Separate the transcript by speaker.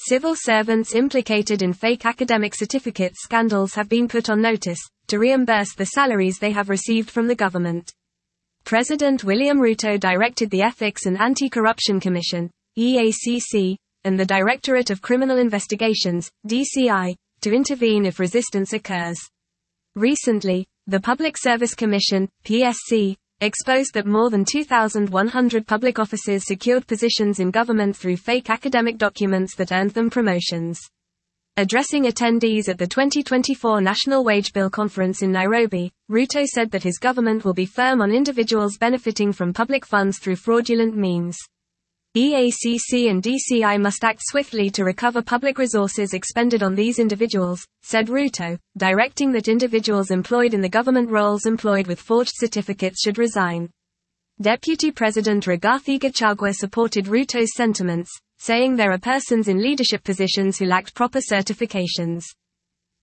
Speaker 1: Civil servants implicated in fake academic certificate scandals have been put on notice to reimburse the salaries they have received from the government. President William Ruto directed the Ethics and Anti-Corruption Commission, EACC, and the Directorate of Criminal Investigations, DCI, to intervene if resistance occurs. Recently, the Public Service Commission, PSC, exposed that more than 2,100 public officers secured positions in government through fake academic documents that earned them promotions. Addressing attendees at the 2024 National Wage Bill Conference in Nairobi, Ruto said that his government will be firm on individuals benefiting from public funds through fraudulent means. EACC and DCI must act swiftly to recover public resources expended on these individuals, said Ruto, directing that individuals employed in the government roles employed with forged certificates should resign. Deputy President Rigathi Gachagua supported Ruto's sentiments, saying there are persons in leadership positions who lacked proper certifications.